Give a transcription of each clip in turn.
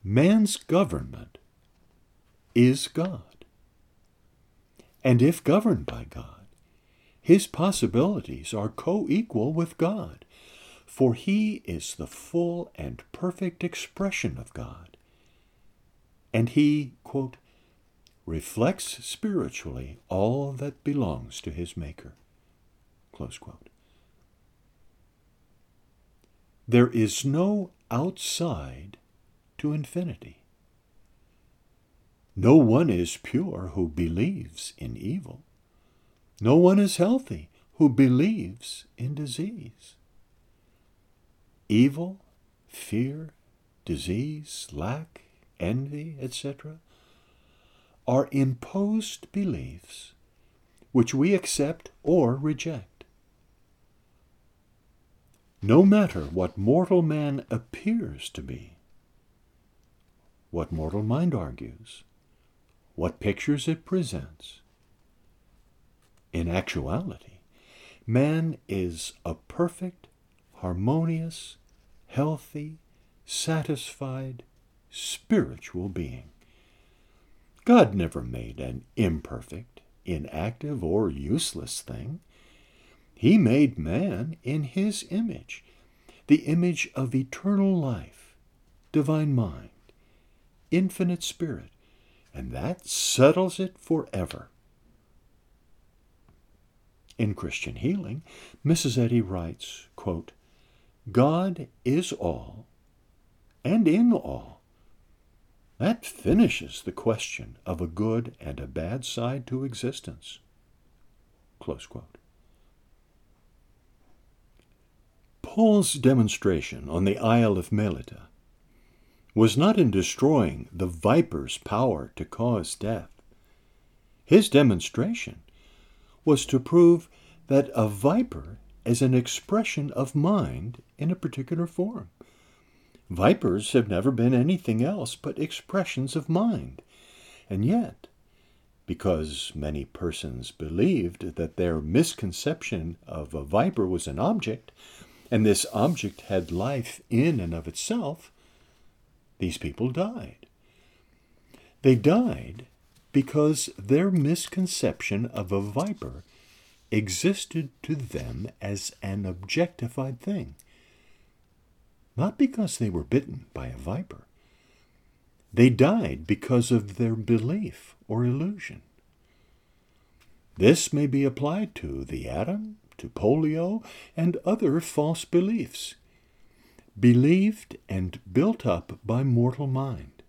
Man's government is God. And if governed by God, his possibilities are co-equal with God, for he is the full and perfect expression of God. And he, quote, reflects spiritually all that belongs to his Maker, close quote. There is no outside to infinity. No one is pure who believes in evil. No one is healthy who believes in disease. Evil, fear, disease, lack, envy, etc., are imposed beliefs which we accept or reject. No matter what mortal man appears to be, what mortal mind argues, what pictures it presents, in actuality, man is a perfect, harmonious, healthy, satisfied, spiritual being. God never made an imperfect, inactive, or useless thing. He made man in his image, the image of eternal life, divine mind, infinite spirit, and that settles it forever. In Christian Healing, Mrs. Eddy writes, quote, God is all and in all. That finishes the question of a good and a bad side to existence. Close quote. Paul's demonstration on the Isle of Melita was not in destroying the viper's power to cause death. His demonstration was to prove that a viper is an expression of mind in a particular form. Vipers have never been anything else but expressions of mind. And yet, because many persons believed that their misconception of a viper was an object, and this object had life in and of itself, these people died. They died because their misconception of a viper existed to them as an objectified thing. Not because they were bitten by a viper. They died because of their belief or illusion. This may be applied to the atom, to polio, and other false beliefs, believed and built up by mortal mind.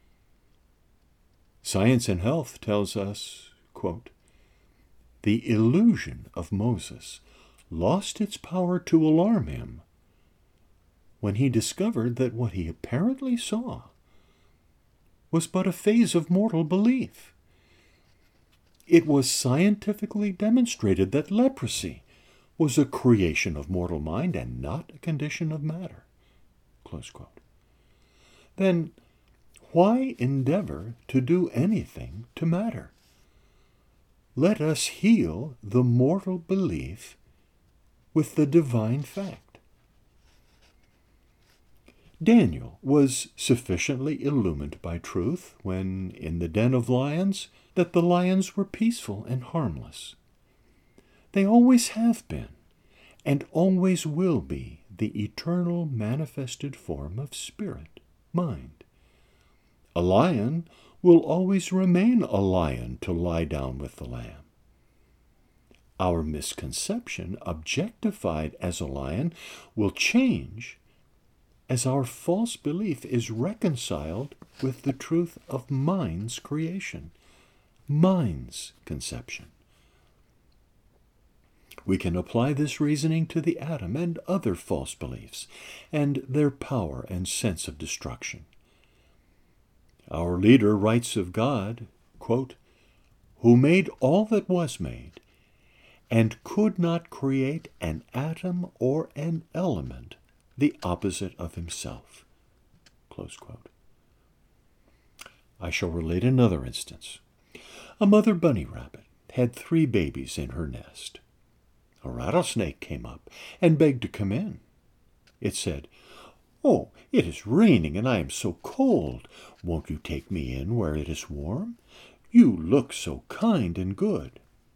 Science and Health tells us, quote, the illusion of Moses lost its power to alarm him when he discovered that what he apparently saw was but a phase of mortal belief. It was scientifically demonstrated that leprosy was a creation of mortal mind and not a condition of matter. Close quote. Then why endeavor to do anything to matter? Let us heal the mortal belief with the divine fact. Daniel was sufficiently illumined by truth when, in the den of lions, that the lions were peaceful and harmless. They always have been, and always will be, the eternal manifested form of spirit, mind. A lion will always remain a lion to lie down with the lamb. Our misconception, objectified as a lion, will change as our false belief is reconciled with the truth of mind's creation, mind's conception. We can apply this reasoning to the atom and other false beliefs, and their power and sense of destruction. Our leader writes of God, quote, who made all that was made, and could not create an atom or an element the opposite of himself. Close quote. I shall relate another instance. A mother bunny rabbit had 3 babies in her nest. A rattlesnake came up and begged to come in. It said, "Oh, it is raining, and I am so cold. Won't you take me in where it is warm? You look so kind and good."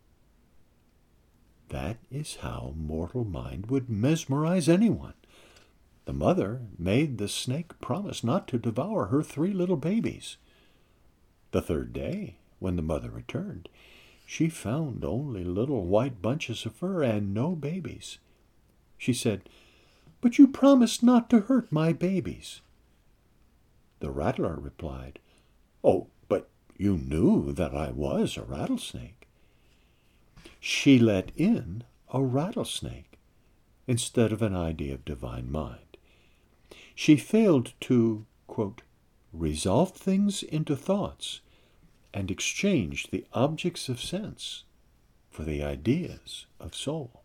That is how mortal mind would mesmerize anyone. The mother made the snake promise not to devour her 3 little babies. The 3rd day, when the mother returned, she found only little white bunches of fur and no babies. She said, "But you promised not to hurt my babies." The rattler replied, "Oh, but you knew that I was a rattlesnake." She let in a rattlesnake instead of an idea of divine mind. She failed to, quote, resolve things into thoughts and exchange the objects of sense for the ideas of soul.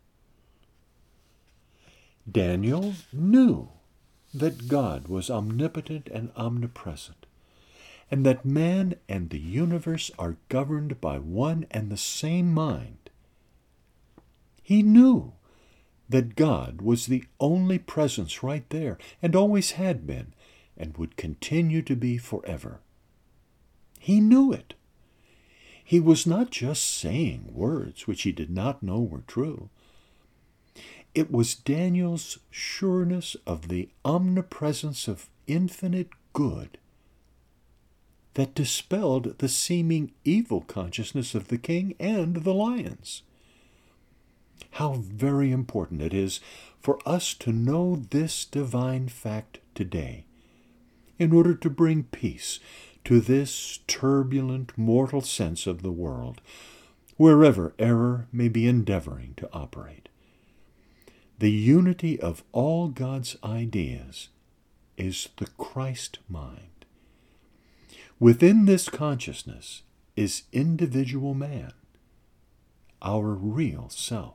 Daniel knew that God was omnipotent and omnipresent, and that man and the universe are governed by one and the same mind. He knew that God was the only presence right there, and always had been, and would continue to be forever. He knew it. He was not just saying words which he did not know were true. It was Daniel's sureness of the omnipresence of infinite good that dispelled the seeming evil consciousness of the king and the lions. How very important it is for us to know this divine fact today, in order to bring peace to this turbulent mortal sense of the world, wherever error may be endeavoring to operate. The unity of all God's ideas is the Christ mind. Within this consciousness is individual man, our real self.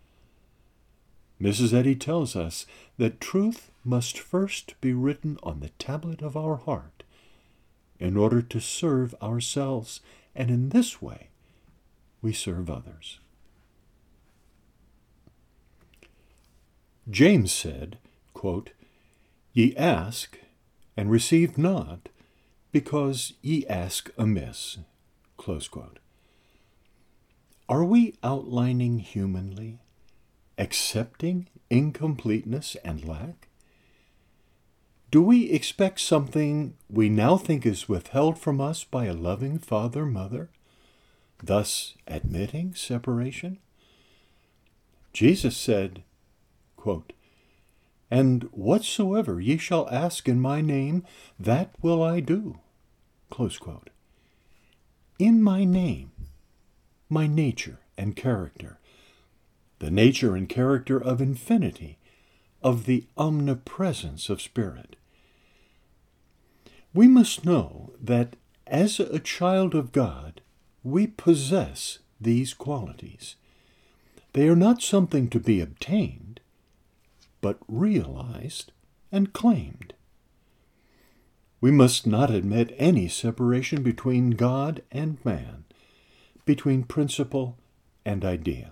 Mrs. Eddy tells us that truth must first be written on the tablet of our heart in order to serve ourselves, and in this way we serve others. James said, quote, "Ye ask and receive not, because ye ask amiss." Close quote. Are we outlining humanly, accepting incompleteness and lack? Do we expect something we now think is withheld from us by a loving father, mother, thus admitting separation? Jesus said, quote, "And whatsoever ye shall ask in my name, that will I do." Close quote. In my name, my nature and character, the nature and character of infinity, of the omnipresence of spirit. We must know that as a child of God, we possess these qualities. They are not something to be obtained, but realized and claimed. We must not admit any separation between God and man, between principle and idea.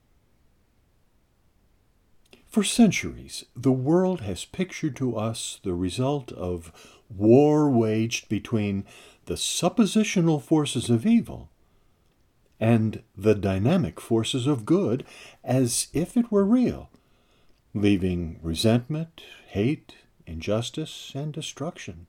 For centuries, the world has pictured to us the result of war waged between the suppositional forces of evil and the dynamic forces of good as if it were real, leaving resentment, hate, injustice, and destruction.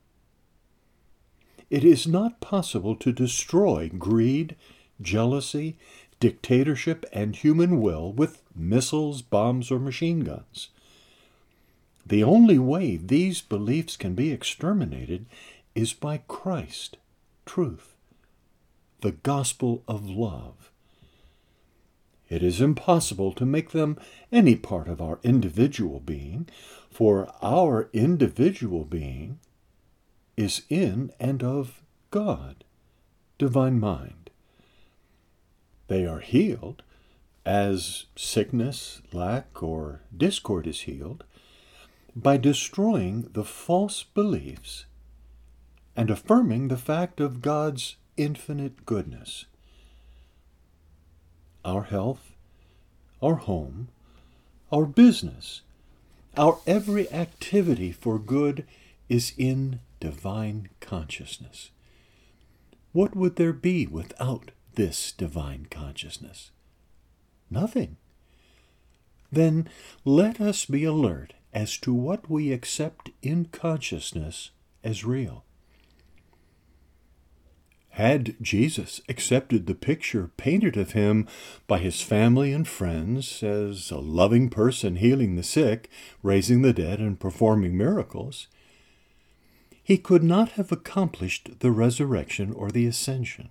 It is not possible to destroy greed, jealousy, dictatorship, and human will with missiles, bombs, or machine guns. The only way these beliefs can be exterminated is by Christ, truth, the gospel of love. It is impossible to make them any part of our individual being, for our individual being is in and of God, divine mind. They are healed, as sickness, lack, or discord is healed, by destroying the false beliefs and affirming the fact of God's infinite goodness. Our health, our home, our business, Our every activity for good is in divine consciousness. What would there be without this divine consciousness? Nothing. Then let us be alert as to what we accept in consciousness as real. Had Jesus accepted the picture painted of him by his family and friends as a loving person healing the sick, raising the dead, and performing miracles, he could not have accomplished the resurrection or the ascension.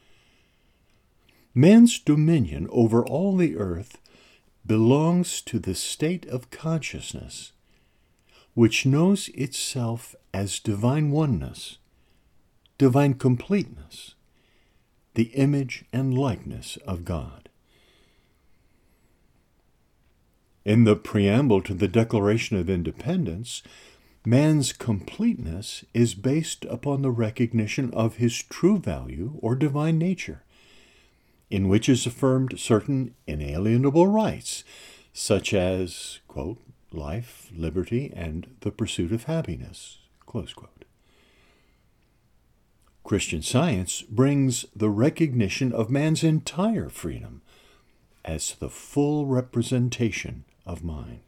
Man's dominion over all the earth belongs to the state of consciousness, which knows itself as divine oneness, divine completeness, the image and likeness of God. In the preamble to the Declaration of Independence, man's completeness is based upon the recognition of his true value or divine nature, in which is affirmed certain inalienable rights, such as, quote, life, liberty, and the pursuit of happiness, close quote. Christian Science brings the recognition of man's entire freedom as the full representation of mind.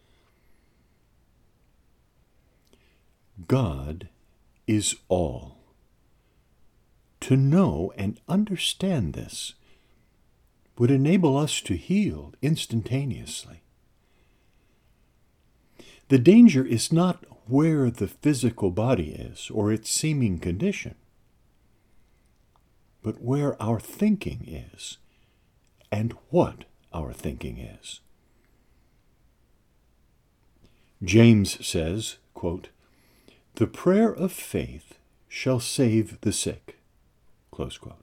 God is all. To know and understand this would enable us to heal instantaneously. The danger is not where the physical body is or its seeming condition, but where our thinking is and what our thinking is. James says, quote, "The prayer of faith shall save the sick," close quote.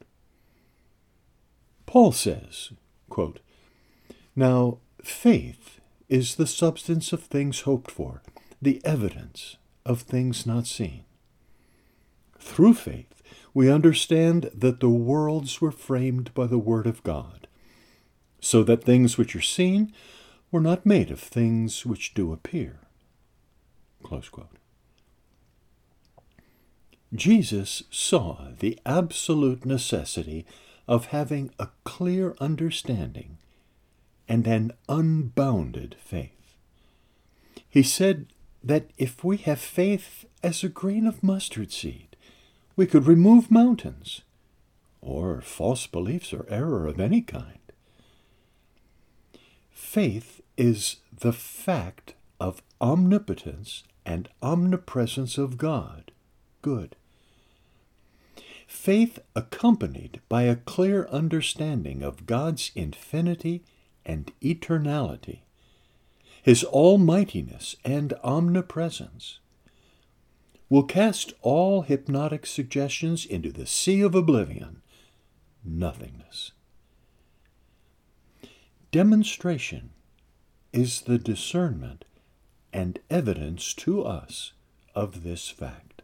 Paul says, quote, "Now faith is the substance of things hoped for, the evidence of things not seen. Through faith we understand that the worlds were framed by the word of God, so that things which are seen were not made of things which do appear." Close quote. Jesus saw the absolute necessity of having a clear understanding and an unbounded faith. He said that if we have faith as a grain of mustard seed, we could remove mountains, or false beliefs or error of any kind. Faith is the fact of omnipotence and omnipresence of God, good. Faith accompanied by a clear understanding of God's infinity and eternality, his almightiness and omnipresence, will cast all hypnotic suggestions into the sea of oblivion, nothingness. Demonstration is the discernment and evidence to us of this fact.